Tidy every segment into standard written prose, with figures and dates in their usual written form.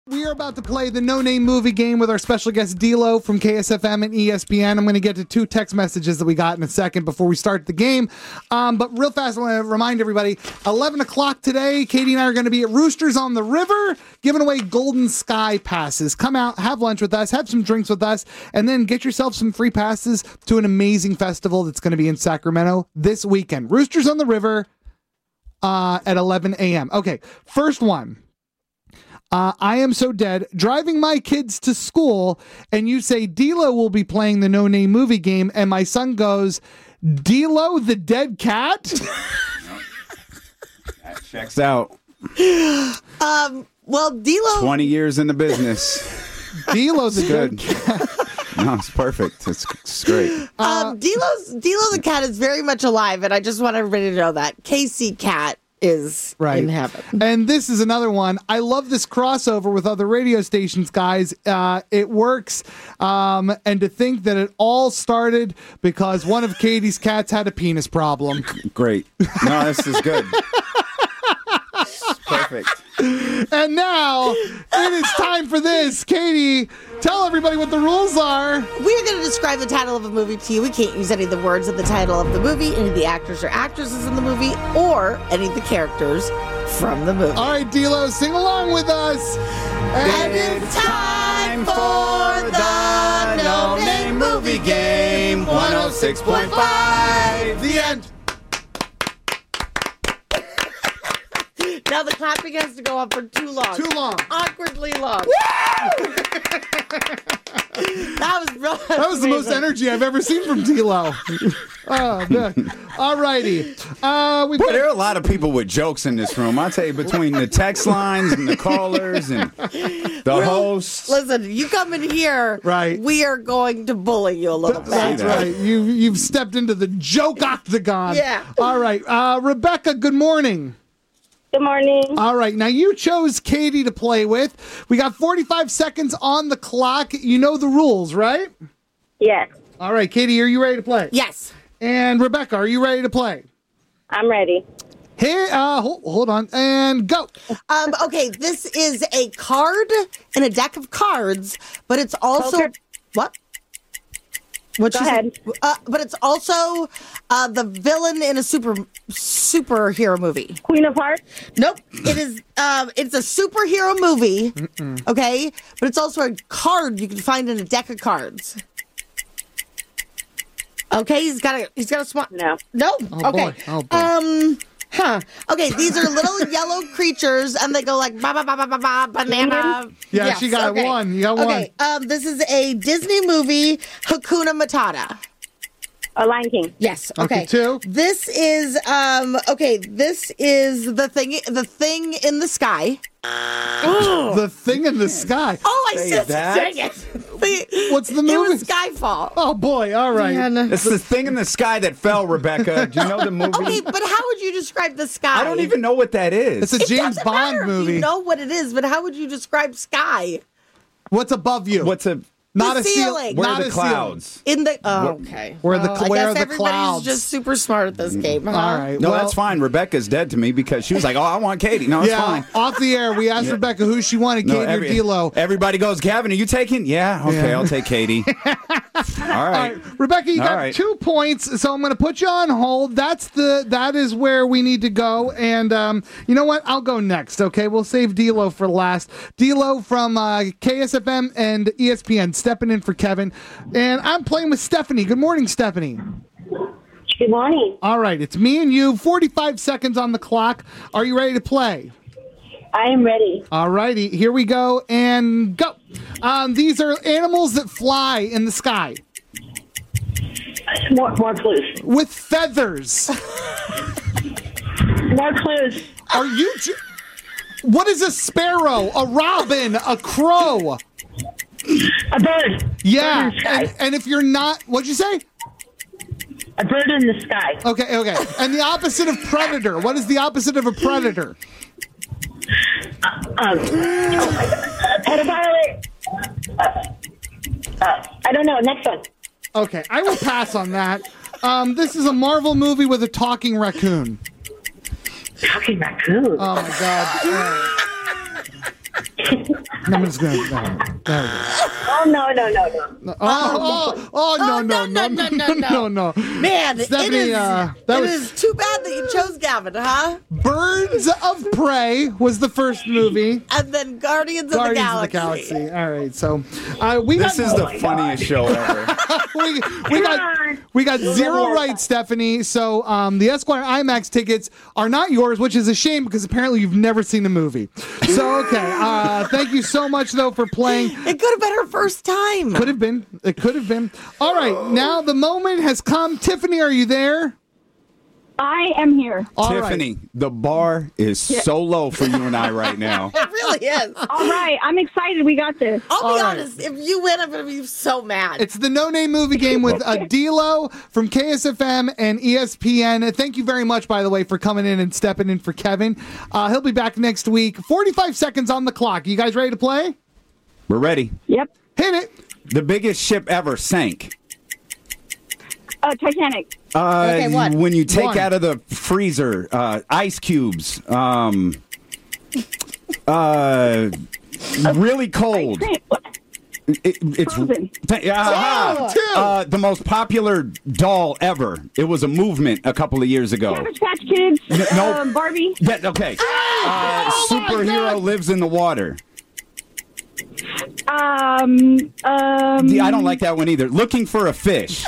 We are about to play the No Name Movie game with our special guest D-Lo from KSFM and ESPN. I'm going to get to 2 text messages that we got in a second before we start the game. But real fast, I want to remind everybody, 11 o'clock today, Katie and I are going to be at Roosters on the River, giving away Golden Sky passes. Come out, have lunch with us, have some drinks with us, and then get yourself some free passes to an amazing festival that's going to be in Sacramento this weekend. Roosters on the River at 11 a.m. Okay, first one. I am so dead. Driving my kids to school, and you say D-Lo will be playing the No Name Movie game, and my son goes, D-Lo the dead cat? That checks out. Well, D-Lo... 20 years in the business. D-Lo the good. dead cat. No, it's perfect. It's great. D-Lo the cat is very much alive, and I just want everybody to know that. Casey Cat is in heaven. And this is another one. I love this crossover with other radio stations, guys. It works. And to think that it all started because one of Katie's cats had a penis problem. Great. No, this is good. It's perfect. And now it is time for this. Katie, tell everybody what the rules are. We are going to describe the title of a movie to you. We can't use any of the words of the title of the movie, any of the actors or actresses in the movie, or any of the characters from the movie. All right, D-Lo, sing along with us. And it's time for the No Name Movie Game 106.5. The end. Now the clapping has to go on for too long. Too long. Awkwardly long. That was the most energy I've ever seen from D-Lo. Oh, man. All righty. Boy, there are a lot of people with jokes in this room. I'll tell you, between the text lines and the callers and the hosts. Listen, you come in here, right? We are going to bully you a little bit. That's right. You've stepped into the joke octagon. Yeah. All right. Rebecca, good morning. Good morning. All right. Now, you chose Katie to play with. We got 45 seconds on the clock. You know the rules, right? Yes. All right. Katie, are you ready to play? Yes. And Rebecca, are you ready to play? I'm ready. Hey, hold on. And go. Okay. This is a card in a deck of cards, but it's also... Poker. What? What Go ahead. But it's also the villain in a superhero movie. Queen of Hearts? Nope. It is. It's a superhero movie. Okay, but it's also a card you can find in a deck of cards. Okay, he's got a smart. No. No. Oh, okay. boy. Oh, boy. Okay, these are little yellow creatures, and they go like ba ba ba ba ba ba banana. Yeah, Yes, she got okay. one. You got one. Okay, this is a Disney movie, Hakuna Matata. A Lion King. Yes. Okay, Okay. 2. This is This is the thing in the sky. The thing in the sky. Oh, I Say said that? dang it. What's the movie? It was Skyfall. Oh, boy. All right. It's the thing in the sky that fell, Rebecca. Do you know the movie? Okay, but how would you describe the sky? I don't even know what that is. It's a It James doesn't Bond matter movie. If you know what it is, but how would you describe sky? What's above you? What's a... Not The a ceiling. ceiling. Where Not are the a ceiling. clouds? In the okay. Where I are guess the everybody's clouds? just super smart at this game. Huh? All right. No, well, that's fine. Rebecca's dead to me because she was like, oh, I want Katie. No, it's Yeah, fine. off the air, we asked Rebecca who she wanted, No, Katie or D-Lo. Everybody goes, Gavin, are you taking? Yeah, okay, Yeah. I'll take Katie. All All right. right, Rebecca, you All got right. 2 points, so I'm going to put you on hold. That is where we need to go, and you know what? I'll go next. Okay, we'll save D-Lo for last. D-Lo from KSFM and ESPN stepping in for Kevin, and I'm playing with Stephanie. Good morning, Stephanie. Good morning. All right, it's me and you. 45 seconds on the clock. Are you ready to play? I am ready. All righty, here we go, and go. These are animals that fly in the sky More clues. with feathers. More clues. Are you... What is a sparrow? A robin? A crow? A bird. Yeah, Bird in the sky. and if you're not... What'd you say? A bird in the sky. Okay. And the opposite of predator. What is the opposite of a predator? Pedophile. I don't know. Next one. Okay, I will pass on that. This is a Marvel movie with a talking raccoon. Talking raccoon. Oh, my God. I'm just gonna. There we go. Oh, no. No. Man, Stephanie, it was- is too bad that you chose Gavin, huh? Birds of Prey was the first movie. And then Guardians of the Galaxy. All right, so we This got is the funniest show ever. we got zero right, Stephanie. So the Esquire IMAX tickets are not yours, which is a shame because apparently you've never seen the movie. So okay, thank you so much though for playing. It could have been her first time. Could have been. It could have been. All right, now the moment has come. Tiffany, are you there? I am here. All right. Tiffany, the bar is so low for you and I right now. It really is. All right, I'm excited. We got this. I'll All be right. honest. If you win, I'm going to be so mad. It's the No Name Movie Game with D'Lo from KSFM and ESPN. Thank you very much, by the way, for coming in and stepping in for Kevin. He'll be back next week. 45 seconds on the clock. You guys ready to play? We're ready. Yep. Hit it. The biggest ship ever sank. Titanic. Okay, what? When you take One. out of the freezer ice cubes, really cold. It's Frozen. The most popular doll ever. It was a movement a couple of years ago. Cabbage Patch Kids. Nope. Barbie. Yeah, okay. Superhero lives in the water. I don't like that one either. Looking for a fish.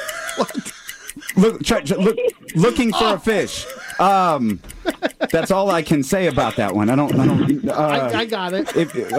Looking for a fish. That's all I can say about that one. I I got it.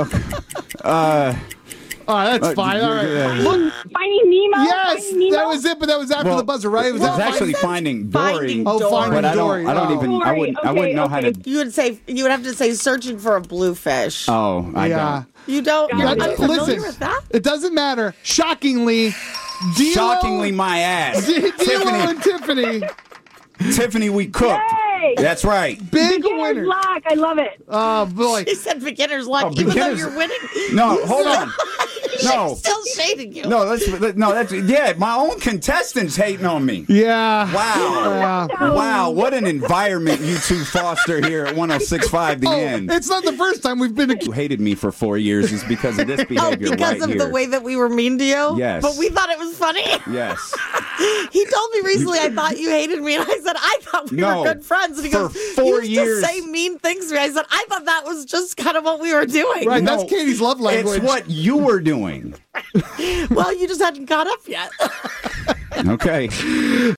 All right, that's fine. All right. Look, Finding Nemo. yes, Finding Nemo. that was it, but that was after the buzzer, right? It was It's after- actually Finding Dory. Finding Oh, Dory. Finding But I Dory. don't even. I wouldn't. I wouldn't know how to. You would have to say searching for a blue fish. Oh, I Yeah. don't. You don't. You're That's- unfamiliar listen, with that? it doesn't matter. Shockingly, D'Lo, Shockingly, my ass. D'Lo and Tiffany, Tiffany, we cooked. Yay! That's right. big Beginner's winners. luck. I love it. Oh boy. He said beginner's luck, Oh, even though beginner's- you're winning. No, hold on. No. She's still shading you. No, that's my own contestants hating on me. Yeah. Wow. Wow, what an environment you two foster here at 106.5 The Oh, End. it's not the first time we've been. You hated me for 4 years is because of this Oh, behavior because right of here. the way that we were mean to you? Yes. But we thought it was funny. Yes. He told me recently, I thought you hated me, and I said, I thought we No. were good friends. And he For goes, 4 you used years. to say mean things to me. I said, I thought that was just kind of what we were doing. Right, No, that's Katie's love language. It's what you were doing. Well, you just hadn't caught up yet. Okay.